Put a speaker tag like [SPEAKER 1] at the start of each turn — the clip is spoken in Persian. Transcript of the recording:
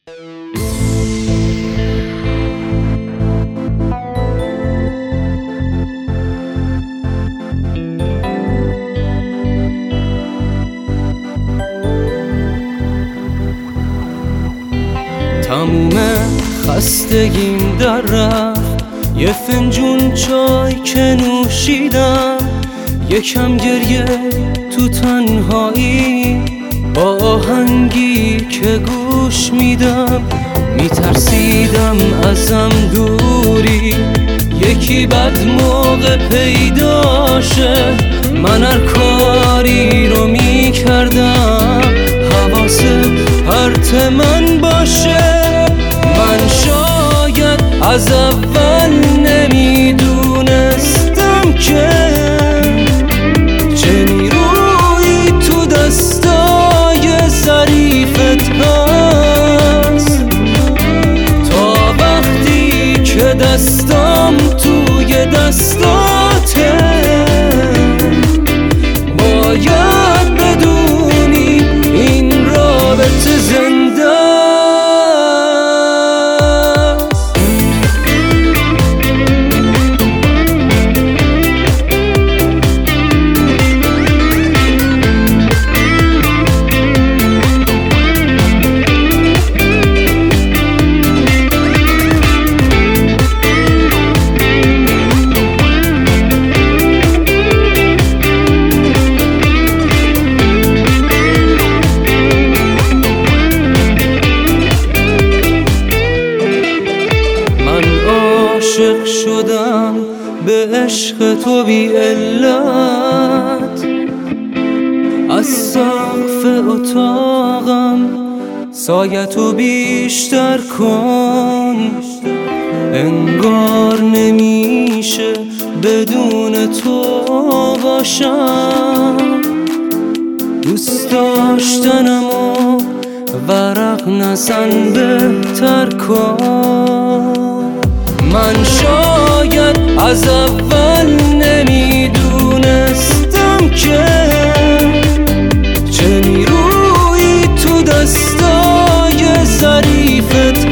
[SPEAKER 1] تموم خستگیم در رفت، یه فنجون چای که نوشیدم، یکم گریه تو تنهایی با آهنگی که گوش میدم. میترسیدم ازم دوری، یکی بد موقع پیداشه. من هر کاری رو میکردم حواست پرت من باشه. من شاید از اول نمیدونستم که چه نیرویی تو دستای ظریفت هست، تا وقتی که دستام توی دستاته. باید بدونی این رابطه زنده است. عاشق شدم به عشق تو بی علت، از سقف اتاقم سایتو بیشتر کن. انگار نمیشه بدون تو باشم، دوست داشتنمو ورق نزن بهتر کن. من شاید از اول نمیدونستم که چه نیرویی تو دستای ظریفت